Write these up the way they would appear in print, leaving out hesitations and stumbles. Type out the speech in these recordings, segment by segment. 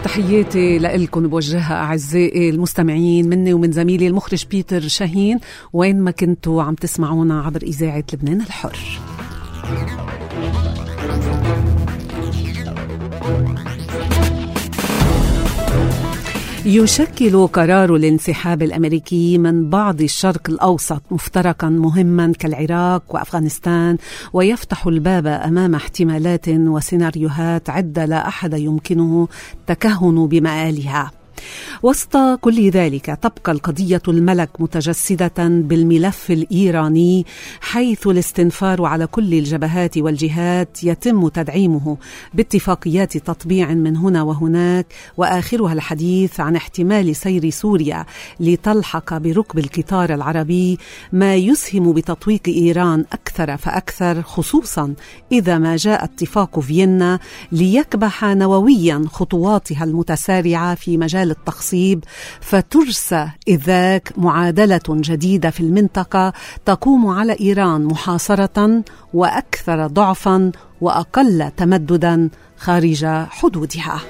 تحياتي لكم بوجهها أعزائي المستمعين مني ومن زميلي المخرج بيتر شاهين، وين ما كنتوا عم تسمعونا عبر إذاعة لبنان الحر. يشكل قرار الانسحاب الأمريكي من بعض الشرق الأوسط مفترقا مهما كالعراق وأفغانستان، ويفتح الباب أمام احتمالات وسيناريوهات عدة لا أحد يمكنه التكهن بمآلها. وسط كل ذلك تبقى القضية الملك متجسدة بالملف الإيراني، حيث الاستنفار على كل الجبهات والجهات يتم تدعيمه باتفاقيات تطبيع من هنا وهناك، وآخرها الحديث عن احتمال سير سوريا لتلحق بركب القطار العربي، ما يسهم بتطويق إيران أكثر فأكثر، خصوصا إذا ما جاء اتفاق فيينا ليكبح نوويا خطواتها المتسارعة في مجال التخصيب، فترسى إذ ذاك معادلة جديدة في المنطقة تقوم على إيران محاصرة وأكثر ضعفا وأقل تمددا خارج حدودها.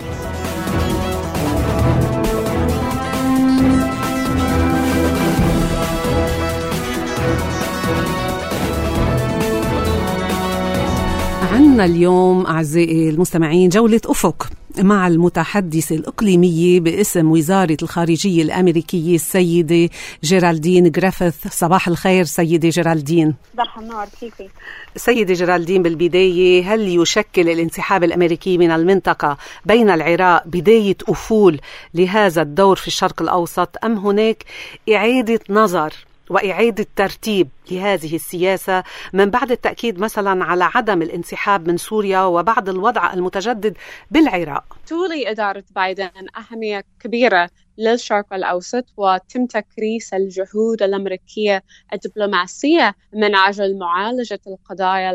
عنا اليوم أعزائي المستمعين جولة أفق مع المتحدثة الإقليمية باسم وزارة الخارجية الأمريكية السيدة جيرالدين غريفيث. صباح الخير سيدة جيرالدين. صباح النور، كيفي؟ سيدة جيرالدين، بالبداية هل يشكل الانسحاب الأمريكي من المنطقة بين العراق بداية أفول لهذا الدور في الشرق الأوسط، أم هناك إعادة نظر وإعادة ترتيب لهذه السياسة من بعد التأكيد مثلا على عدم الانسحاب من سوريا وبعد الوضع المتجدد بالعراق؟ تولي إدارة بايدن أهمية كبيرة للشرق الأوسط، وتم تكريس الجهود الأمريكية الدبلوماسية من أجل معالجة القضايا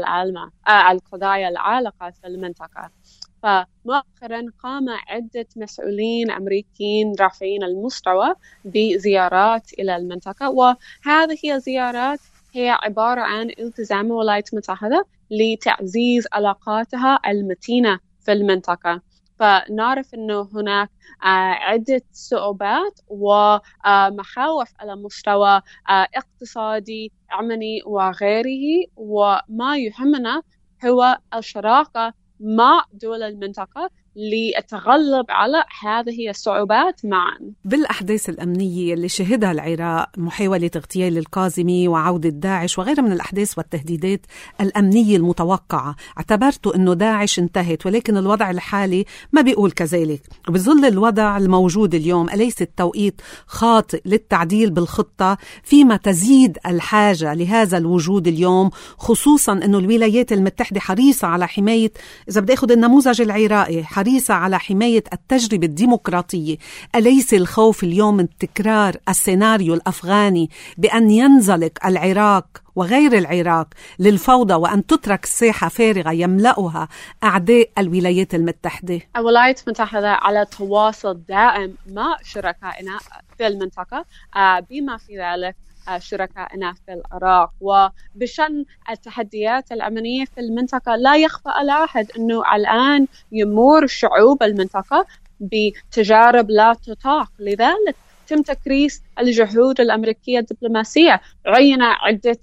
العالقة في المنطقة. فمؤخرا قام عدة مسؤولين أمريكيين رافعين المستوى بزيارات إلى المنطقة، وهذه الزيارات هي عبارة عن التزام الولايات المتحدة لتعزيز علاقاتها المتينة في المنطقة. فنعرف أنه هناك عدة صعوبات ومخاوف على مستوى اقتصادي أمني وغيره، وما يهمنا هو الشراكة مع دول المنطقة للتغلب على هذه الصعوبات معا. بالأحداث الأمنية اللي شهدها العراق، محاولة اغتيال الكاظمي وعودة داعش وغيرها من الأحداث والتهديدات الأمنية المتوقعة، اعتبرتوا أنه داعش انتهت، ولكن الوضع الحالي ما بيقول كذلك. بظل الوضع الموجود اليوم، أليس التوقيت خاطئ للتعديل بالخطة فيما تزيد الحاجة لهذا الوجود اليوم، خصوصا أنه الولايات المتحدة حريصة على حماية، إذا بدي أخذ النموذج العراقي، حريصة على حماية التجربة الديمقراطية؟ أليس الخوف اليوم من تكرار السيناريو الأفغاني بأن ينزلق العراق وغير العراق للفوضى وأن تترك الساحة فارغة يملأها أعداء الولايات المتحدة؟ الولايات المتحدة على تواصل دائم مع شركائنا في المنطقة، بما في ذلك شركائنا في العراق. وبشأن التحديات الأمنية في المنطقة، لا يخفى على أحد أنه الآن يمر شعوب المنطقة بتجارب لا تطاق، لذلك تم تكريس الجهود الأمريكية الدبلوماسية. عين عدة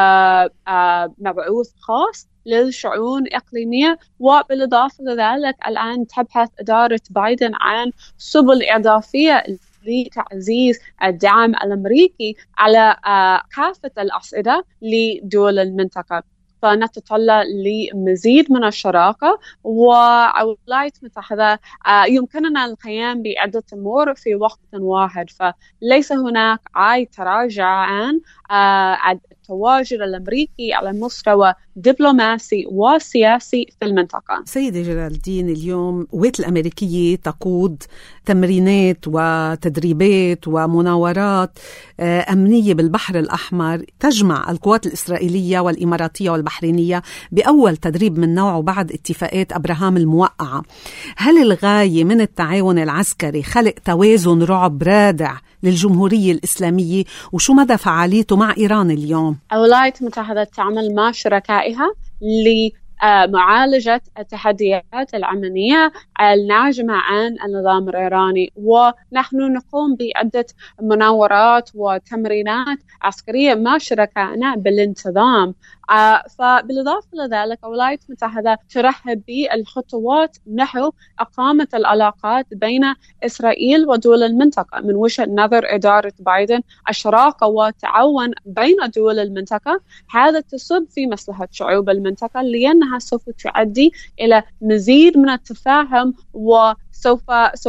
مبعوث خاص للشؤون الإقليمية، وبالإضافة لذلك الآن تبحث إدارة بايدن عن سبل إضافية لتعزيز الدعم الأمريكي على كافة الأصعدة لدول المنطقة. فنتطلع لمزيد من الشراكة، والولايات المتحدة يمكننا القيام بعدة أمور في وقت واحد، فليس هناك أي تراجع عن التواجد الأمريكي على مستوى دبلوماسي وسياسي في المنطقة. سيدة جيرالدين، اليوم القوات الأمريكية تقود تمرينات وتدريبات ومناورات أمنية بالبحر الأحمر، تجمع القوات الإسرائيلية والإماراتية والبحرينية بأول تدريب من نوعه بعد اتفاقات أبراهام الموقعة. هل الغاية من التعاون العسكري خلق توازن رعب رادع للجمهورية الإسلامية، وشو مدى فعاليته مع إيران اليوم؟ الولايات المتحدة تعمل مع شركائها معالجة التحديات الأمنية الناجمة عن النظام الإيراني. ونحن نقوم بعدة مناورات وتمرينات عسكرية مع شركائنا بالانتظام. فبالإضافة لذلك الولايات المتحدة ترحب بالخطوات نحو إقامة العلاقات بين إسرائيل ودول المنطقة. من وجهة نظر إدارة بايدن الشراكة والتعاون بين دول المنطقة هذا تصب في مصلحة شعوب المنطقة، لأنها سوف تؤدي إلى مزيد من التفاهم وسوف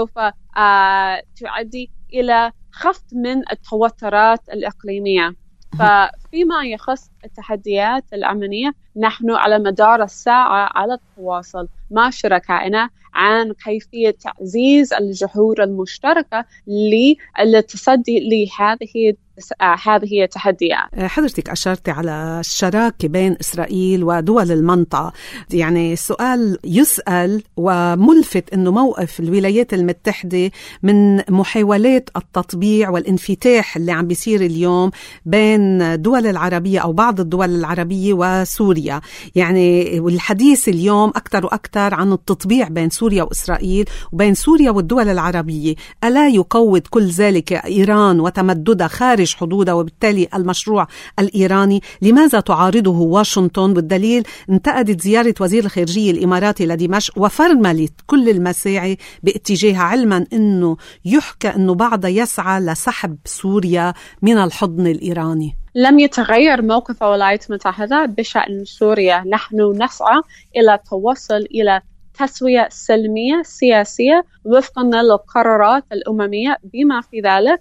تؤدي إلى خفض من التوترات الإقليمية. ففيما يخص التحديات الأمنية نحن على مدار الساعة على التواصل مع شركائنا عن كيفية تعزيز الجهود المشتركة للتصدي هذه التحديات. حضرتك أشرت على الشراكة بين إسرائيل ودول المنطقة. يعني السؤال يسأل وملفت أنه موقف الولايات المتحدة من محاولات التطبيع والانفتاح اللي عم بيصير اليوم بين دول العربية أو بعض الدول العربية وسوريا. يعني والحديث اليوم أكثر وأكثر عن التطبيع بين سوريا وإسرائيل وبين سوريا والدول العربية. ألا يقوض كل ذلك إيران وتمددها خارج حدودها وبالتالي المشروع الإيراني؟ لماذا تعارضه واشنطن؟ بالدليل انتقدت زيارة وزير الخارجية الإماراتي لدمشق وفرملت كل المساعي باتجاهها، علما أنه يحكى أنه بعضها يسعى لسحب سوريا من الحضن الإيراني. لم يتغير موقف الولايات المتحدة بشأن سوريا. نحن نسعى إلى التوصل إلى تسوية سلمية سياسية وفقا للقرارات الأممية بما في ذلك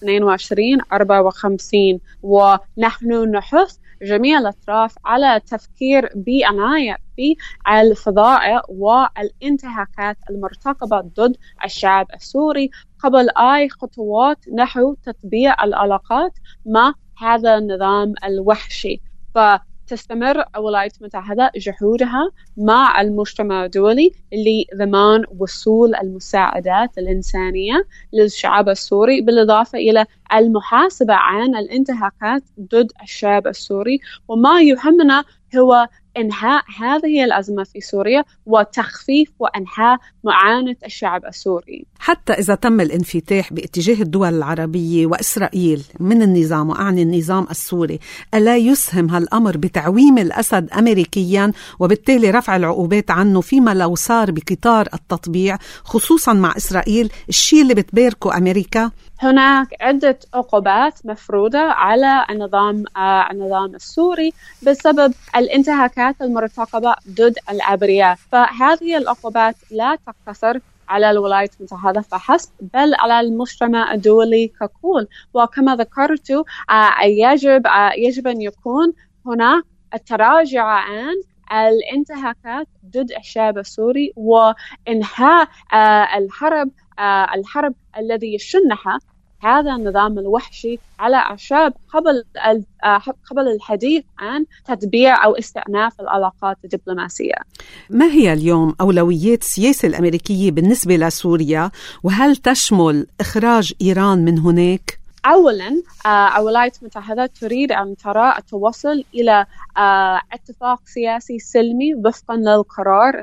2254. ونحن نحث جميع الأطراف على التفكير بعناية في الفضائح والانتهاكات المرتكبة ضد الشعب السوري قبل أي خطوات نحو تطبيع العلاقات مع هذا النظام الوحشي. فتستمر الولايات المتحدة جهودها مع المجتمع الدولي لضمان وصول المساعدات الإنسانية للشعب السوري، بالإضافة إلى المحاسبة عن الانتهاكات ضد الشعب السوري. وما يهمنا هو إنهاء هذه الأزمة في سوريا وتخفيف وإنهاء معاناة الشعب السوري. حتى إذا تم الانفتاح باتجاه الدول العربية وإسرائيل من النظام، وأعني النظام السوري، ألا يسهم هالأمر بتعويم الأسد أمريكيا وبالتالي رفع العقوبات عنه فيما لو صار بقطار التطبيع خصوصا مع إسرائيل، الشيء اللي بتباركه أمريكا؟ هناك عدة عقوبات مفروضة على النظام السوري بسبب الانتهاكات المرتكبة ضد الأبرياء. فهذه العقوبات لا تقتصر على الولايات المتحدة فحسب، بل على المجتمع الدولي ككل. وكما ذكرت يجب أن يكون هناك التراجع عن الانتهاكات ضد الشعب السوري وإنهاء الحرب الذي يشنها هذا النظام الوحشي على الشعب قبل الحديث عن تطبيع أو استئناف العلاقات الدبلوماسية. ما هي اليوم أولويات السياسة الأمريكية بالنسبة لسوريا، وهل تشمل إخراج إيران من هناك؟ أولاً الولايات المتحدة تريد أن ترى التوصل إلى اتفاق سياسي سلمي وفقاً للقرار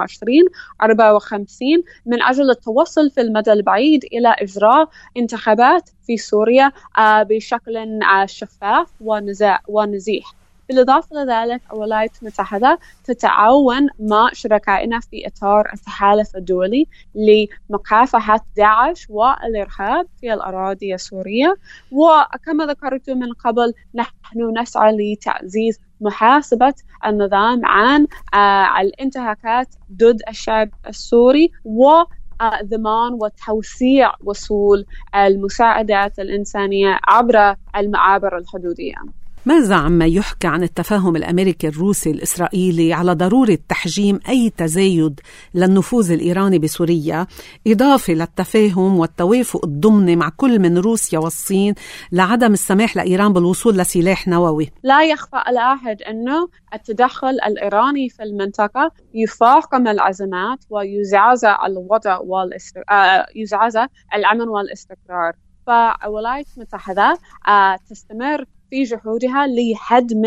2254 من أجل التوصل في المدى البعيد إلى إجراء انتخابات في سوريا بشكل شفاف ونزيح. بالإضافة لذلك الولايات المتحدة تتعاون مع شركائنا في إطار التحالف الدولي لمكافحة داعش والإرهاب في الأراضي السورية. وكما ذكرت من قبل نحن نسعى لتعزيز محاسبة النظام عن الانتهاكات ضد الشعب السوري وضمان وتوسيع وصول المساعدات الإنسانية عبر المعابر الحدودية. ماذا عما يحكى عن التفاهم الأمريكي الروسي الإسرائيلي على ضرورة تحجيم أي تزايد للنفوذ الإيراني بسوريا، إضافة للتفاهم والتوافق الضمني مع كل من روسيا والصين لعدم السماح لإيران بالوصول لسلاح نووي؟ لا يخفى على أحد أنه التدخل الإيراني في المنطقة يفاقم الأزمات ويزعزع الوضع يزعزع الأمن والاستقرار. فالولايات المتحدة تستمر في جهودها لهدم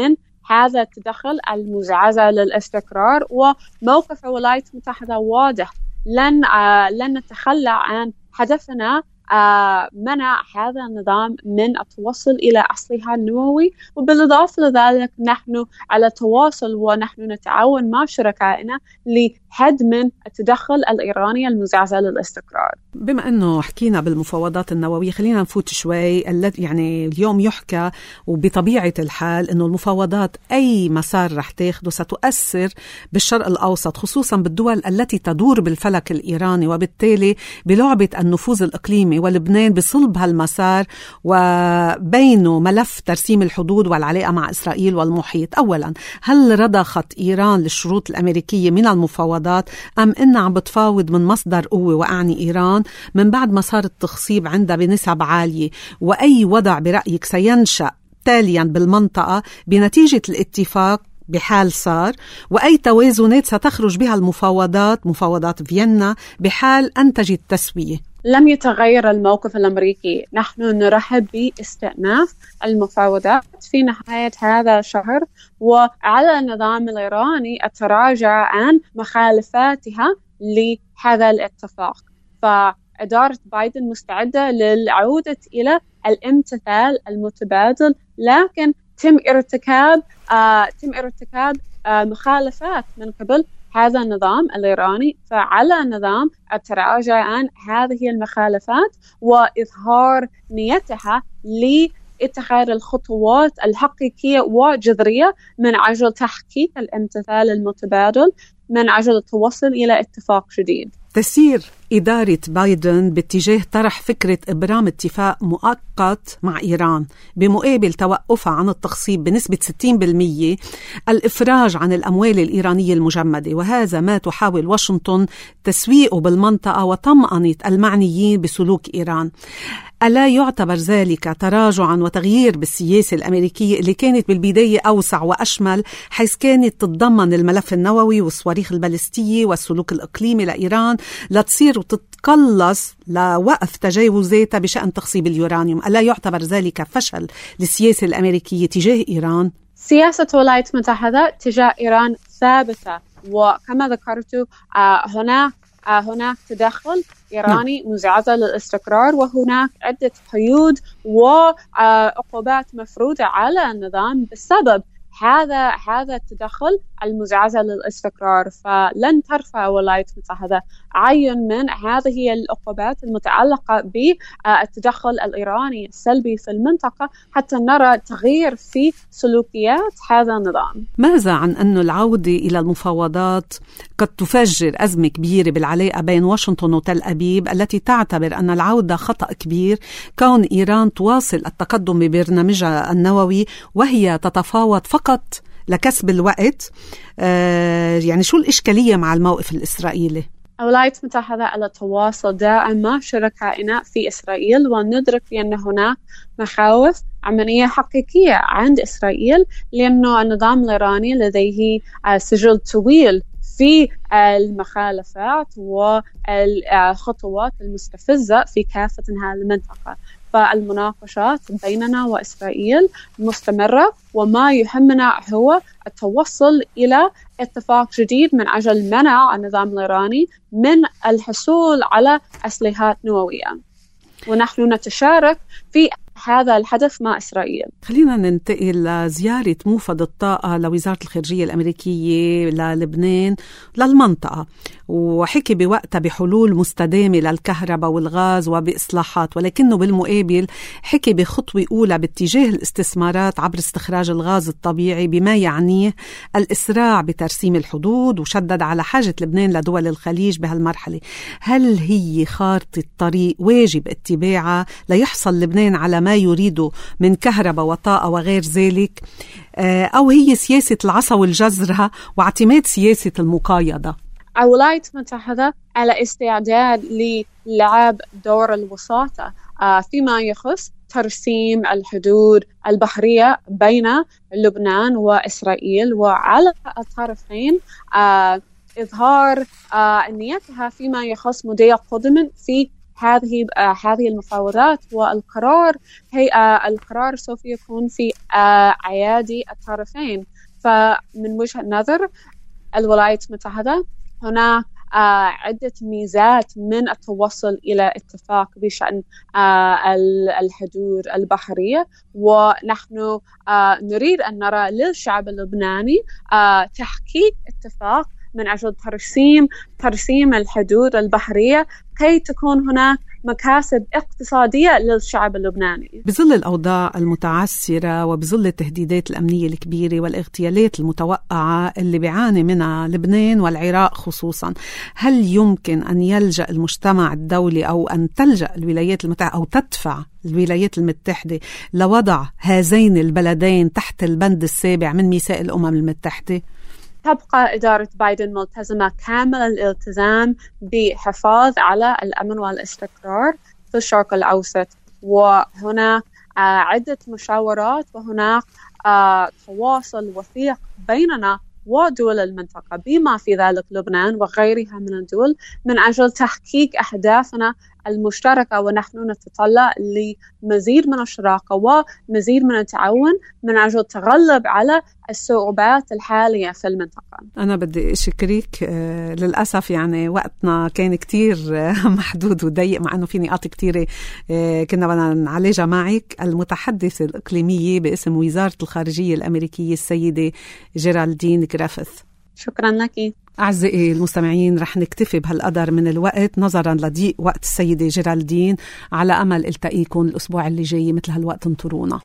هذا التدخل المزعزع للاستقرار. وموقف الولايات المتحدة واضح، لن نتخلى عن هدفنا منع هذا النظام من التوصل إلى أسلحة النووي. وبالإضافة لذلك نحن على تواصل ونحن نتعاون مع شركائنا لحد من التدخل الإيراني المزعزع للاستقرار. بما أنه حكينا بالمفاوضات النووية، خلينا نفوت شوي. يعني اليوم يحكى وبطبيعة الحال أنه المفاوضات أي مسار رح تاخده ستؤثر بالشرق الأوسط، خصوصا بالدول التي تدور بالفلك الإيراني، وبالتالي بلعبة النفوذ الإقليمي. ولبنان بصلب هالمسار وبينه ملف ترسيم الحدود والعلاقة مع إسرائيل والمحيط. أولا، هل رضخت إيران للشروط الأمريكية من المفاوضات أم إنها عم بتفاوض من مصدر قوة، وأعني إيران، من بعد ما صار التخصيب عندها بنسب عالية؟ وأي وضع برأيك سينشأ تاليا بالمنطقة بنتيجة الاتفاق بحال صار، وأي توازنات ستخرج بها المفاوضات، مفاوضات فيينا، بحال أنتجت تسوية؟ لم يتغير الموقف الأمريكي. نحن نرحب باستئناف المفاوضات في نهاية هذا الشهر، وعلى النظام الإيراني التراجع عن مخالفاتها لهذا الاتفاق. فإدارة بايدن مستعدة للعودة إلى الامتثال المتبادل، لكن تم ارتكاب مخالفات من قبل هذا النظام الإيراني. فعلى النظام التراجع عن هذه المخالفات وإظهار نيتها لاتخاذ الخطوات الحقيقية وجذرية من أجل تحقيق الامتثال المتبادل، من أجل التوصل إلى اتفاق جديد. تسير إدارة بايدن باتجاه طرح فكرة إبرام اتفاق مؤقت مع إيران بمقابل توقفها عن التخصيب بنسبة 60%، الإفراج عن الأموال الإيرانية المجمدة، وهذا ما تحاول واشنطن تسويقه بالمنطقة وطمأنة المعنيين بسلوك إيران. ألا يعتبر ذلك تراجعا وتغيير بالسياسة الأمريكية اللي كانت بالبداية أوسع وأشمل، حيث كانت تتضمن الملف النووي والصواريخ البالستية والسلوك الإقليمي لإيران، لتصير وتتقلص لوقف تجاوزاتها بشأن تخصيب اليورانيوم؟ ألا يعتبر ذلك فشل للسياسة الأمريكية تجاه إيران؟ سياسة الولايات المتحدة تجاه إيران ثابتة، وكما ذكرت هناك تدخل إيراني مزعزع للاستقرار، وهناك عدة قيود وعقوبات مفروضة على النظام بسبب هذا التدخل المزعزع للاستقرار. فلن ترفع الولايات المتحدة عين من هذه العقوبات المتعلقة بالتدخل الإيراني السلبي في المنطقة حتى نرى تغيير في سلوكيات هذا النظام. ماذا عن أن العودة إلى المفاوضات قد تفجر أزمة كبيرة بالعلاقة بين واشنطن وتل أبيب، التي تعتبر أن العودة خطأ كبير كون إيران تواصل التقدم ببرنامجها النووي وهي تتفاوض فقط لكسب الوقت؟ يعني شو الإشكالية مع الموقف الإسرائيلي؟ الولايات المتحدة على تواصل دائم مع شركائنا في إسرائيل، وندرك بأن هناك مخاوف أمنية حقيقية عند إسرائيل، لأنه النظام الإيراني لديه سجل طويل في المخالفات والخطوات المستفزة في كافة هذه المنطقة. فالمناقشات بيننا وإسرائيل مستمرة، وما يهمنا هو التوصل إلى اتفاق جديد من أجل منع النظام الإيراني من الحصول على أسلحة نووية، ونحن نتشارك في هذا الهدف مع إسرائيل. خلينا ننتقل لزيارة موفد الطاقة لوزارة الخارجية الأمريكية للبنان للمنطقة، وحكي بوقتها بحلول مستدامة للكهرباء والغاز وبإصلاحات، ولكنه بالمقابل حكي بخطوة أولى باتجاه الاستثمارات عبر استخراج الغاز الطبيعي بما يعنيه الإسراع بترسيم الحدود، وشدد على حاجة لبنان لدول الخليج بهالمرحلة. هل هي خارطة طريق واجب اتباعها ليحصل لبنان على ما يريده من كهرباء وطاقة وغير ذلك، أو هي سياسة العصا والجزرة واعتماد سياسة المقايضة؟ الولايات المتحدة على استعداد للعب دور الوساطة فيما يخص ترسيم الحدود البحرية بين لبنان وإسرائيل، وعلى الطرفين إظهار نيتها فيما يخص مضي قدما في هذه المفاوضات والقرار القرار سوف يكون في أيادي الطرفين. فمن وجهة نظر الولايات المتحدة هناك عدة ميزات من التوصل إلى اتفاق بشأن الحدود البحرية، ونحن نريد أن نرى للشعب اللبناني تحقيق اتفاق من أجل ترسيم الحدود البحرية كي تكون هناك مكاسب اقتصادية للشعب اللبناني. بظل الأوضاع المتعسرة وبظل التهديدات الأمنية الكبيرة والاغتيالات المتوقعة اللي بيعاني منها لبنان والعراق خصوصا، هل يمكن أن يلجأ المجتمع الدولي أو أن تلجأ الولايات المتحدة أو تدفع الولايات المتحدة لوضع هذين البلدين تحت البند السابع من ميثاق الأمم المتحدة؟ تبقى إدارة بايدن ملتزمة كامل الالتزام بحفاظ على الأمن والاستقرار في الشرق الأوسط، وهناك عدة مشاورات وهناك تواصل وثيق بيننا ودول المنطقة بما في ذلك لبنان وغيرها من الدول من أجل تحقيق أهدافنا المشتركة، ونحن نتطلع لمزيد من الشراكة ومزيد من التعاون من أجل التغلب على الصعوبات الحالية في المنطقة. أنا بدي أشكرك، للأسف يعني وقتنا كان كتير محدود وضيق، مع أنه في نقاط كتيرة كنا بدنا نعالجها معك. المتحدثة الإقليمية باسم وزارة الخارجية الأمريكية السيدة جيرالدين غريفيث. شكرا لك. أعزائي المستمعين، رح نكتفي بهالقدر من الوقت نظرا لضيق وقت السيدة جيرالدين، على أمل التقيكم الأسبوع اللي جاي مثل هالوقت. انطرونا.